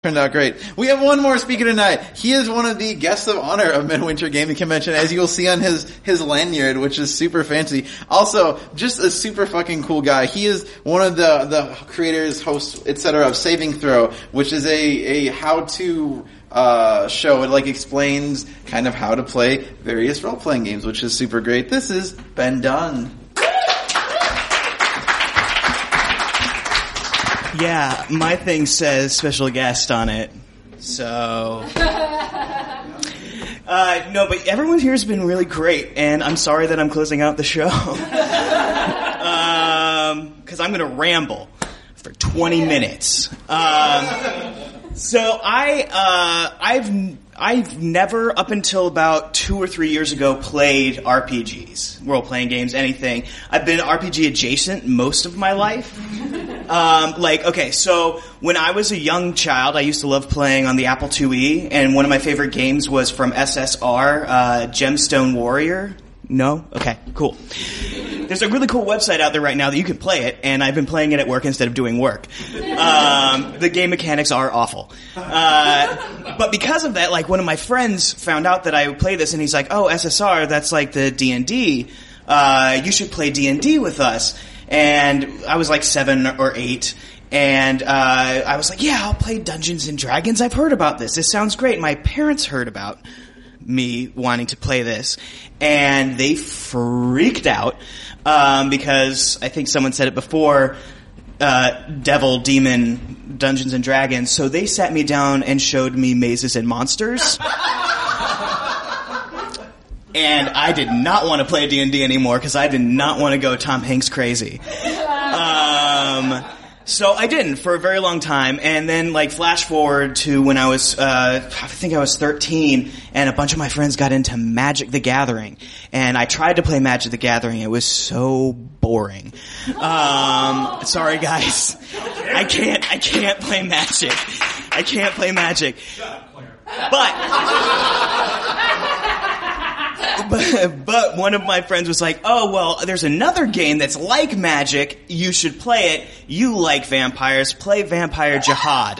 Turned out great. We have one more speaker tonight. He is one of the guests of honor of Midwinter Gaming Convention, as you'll see on his lanyard, which is super fancy. Also, just a super fucking cool guy. He is one of the creators, hosts, etc. of Saving Throw, which is a how-to show. It like explains kind of how to play various role-playing games, which is super great. This is Ben Dunn. Yeah, my thing says special guest on it, so... no, but everyone here has been really great, and I'm sorry that I'm closing out the show. Because I'm going to ramble for 20 minutes. So I've never, up until about 2 or 3 years ago, played RPGs, role-playing games, anything. I've been RPG adjacent most of my life. So when I was a young child, I used to love playing on the Apple IIe, and one of my favorite games was from SSR, Gemstone Warrior. No? Okay, cool. There's a really cool website out there right now that you can play it, and I've been playing it at work instead of doing work. The game mechanics are awful. But because of that, like, one of my friends found out that I would play this, and he's like, oh, SSR, that's like the D&D. You should play D&D with us. And I was like 7 or 8, and I was like, yeah, I'll play Dungeons and Dragons. I've heard about this. This sounds great. My parents heard about me wanting to play this, and they freaked out because I think someone said it before, devil, demon, Dungeons and Dragons. So they sat me down and showed me Mazes and Monsters. And I did not want to play D&D anymore because I did not want to go Tom Hanks crazy. So I didn't for a very long time. And then, like, flash forward to when I was, I think I was 13, and a bunch of my friends got into Magic the Gathering. And I tried to play Magic the Gathering. It was so boring. Sorry, guys. I can't play Magic. I can't play Magic. But one of my friends was like, oh, well, there's another game that's like Magic. You should play it. You like vampires. Play Vampire Jihad.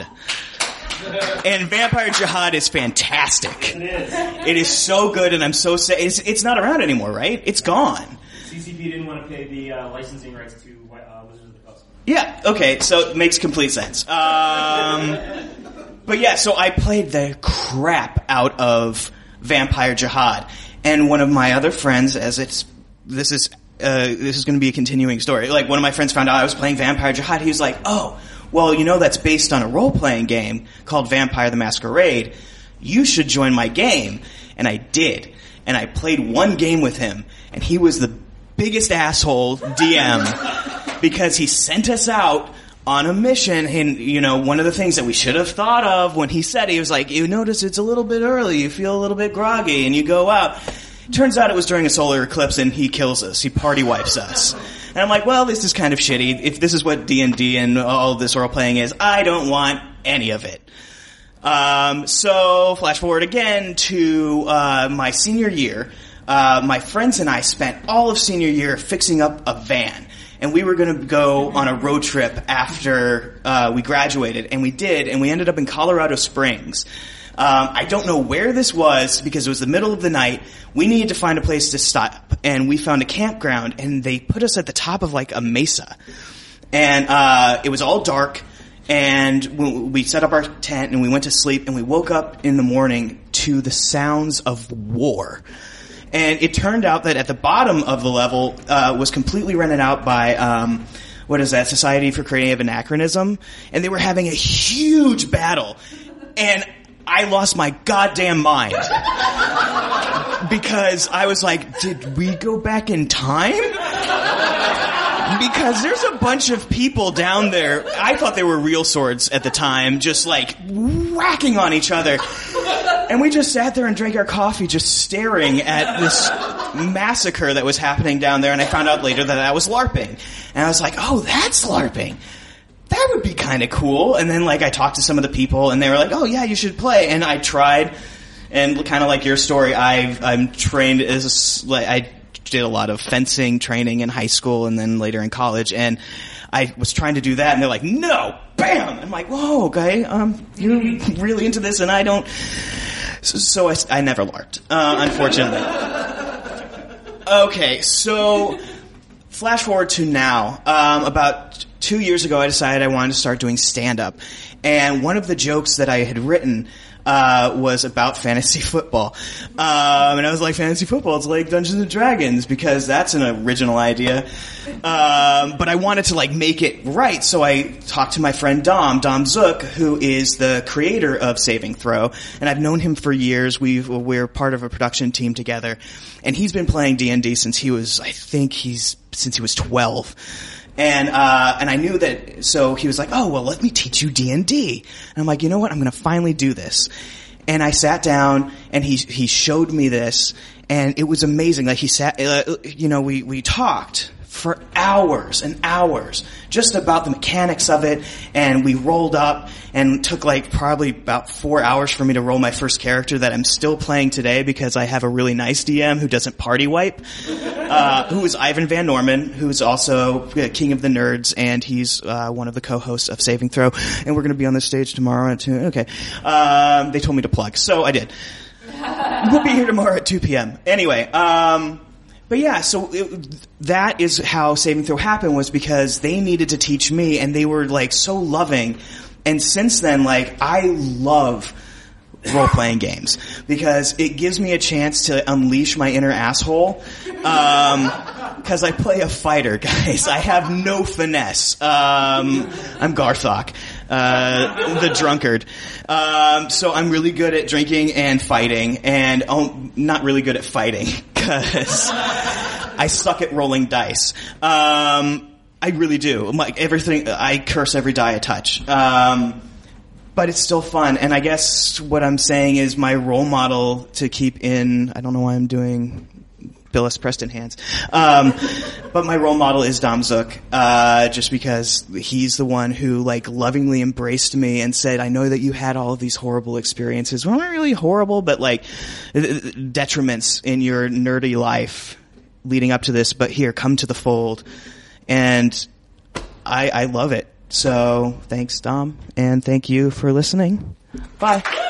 And Vampire Jihad is fantastic. It is. It is so good, and I'm so sad. It's not around anymore, right? It's gone. CCP didn't want to pay the licensing rights to Wizards of the Coast. Yeah, okay, so it makes complete sense. But yeah, so I played the crap out of Vampire Jihad. And one of my other friends, this is going to be a continuing story. Like, one of my friends found out I was playing Vampire Jihad. He was like, oh, well, you know, that's based on a role-playing game called Vampire the Masquerade. You should join my game. And I did. And I played one game with him. And he was the biggest asshole DM because he sent us out on a mission. And, you know, one of the things that we should have thought of when he said it, he was like, you notice it's a little bit early, you feel a little bit groggy, and you go out. Turns out it was during a solar eclipse, and he kills us. He party wipes us. And I'm like, well, this is kind of shitty. If this is what D&D and all of this role-playing is, I don't want any of it. So, flash forward again to my senior year. My friends and I spent all of senior year fixing up a van. And we were going to go on a road trip after we graduated, and we did, and we ended up in Colorado Springs. I don't know where this was because it was the middle of the night. We needed to find a place to stop, and we found a campground, and they put us at the top of like a mesa. And it was all dark, and we set up our tent, and we went to sleep, and we woke up in the morning to the sounds of war. And it turned out that at the bottom of the level was completely rented out by, Society for Creative Anachronism. And they were having a huge battle. And I lost my goddamn mind. Because I was like, did we go back in time? Because there's a bunch of people down there. I thought they were real swords at the time, just like whacking on each other. And we just sat there and drank our coffee just staring at this massacre that was happening down there. And I found out later that was LARPing. And I was like, oh, that's LARPing. That would be kind of cool. And then, like, I talked to some of the people, and they were like, oh, yeah, you should play. And I tried. And kind of like your story, I'm trained I did a lot of fencing training in high school and then later in college. And I was trying to do that, and they're like, no, bam! I'm like, whoa, okay, you're really into this, and I don't. So I never LARPed, unfortunately. Okay, so flash forward to now. About 2 years ago, I decided I wanted to start doing stand-up. And one of the jokes that I had written was about fantasy football. And I was like, fantasy football, it's like Dungeons and Dragons, because that's an original idea. But I wanted to like make it right, so I talked to my friend Dom Zook, who is the creator of Saving Throw, and I've known him for years. We're part of a production team together, and he's been playing D&D since he was 12. And I knew that, so he was like, oh, well, let me teach you D&D. And I'm like, you know what? I'm going to finally do this. And I sat down and he showed me this, and it was amazing. Like we talked for hours and hours just about the mechanics of it, and we rolled up, and took like probably about 4 hours for me to roll my first character that I'm still playing today because I have a really nice DM who doesn't party wipe, who is Ivan Van Norman, who's also King of the Nerds, and he's one of the co-hosts of Saving Throw, and we're going to be on this stage tomorrow at 2. Okay. They told me to plug, so I did. We'll be here tomorrow at 2 p.m. Anyway, but yeah, so that is how Saving Throw happened, was because they needed to teach me, and they were like so loving. And since then, like, I love role-playing games because it gives me a chance to unleash my inner asshole. Because I play a fighter, guys. I have no finesse. I'm Garthok, the drunkard. So I'm really good at drinking and fighting, and not really good at fighting because I suck at rolling dice. I really do. Like everything, I curse every die I touch. But it's still fun. And I guess what I'm saying is my role model to keep in, I don't know why I'm doing Billis Preston hands. But my role model is Dom Zook, just because he's the one who like lovingly embraced me and said, I know that you had all of these horrible experiences. Well, not really horrible, but like detriments in your nerdy life leading up to this, but here, come to the fold. And I love it. So thanks, Dom, and thank you for listening. Bye.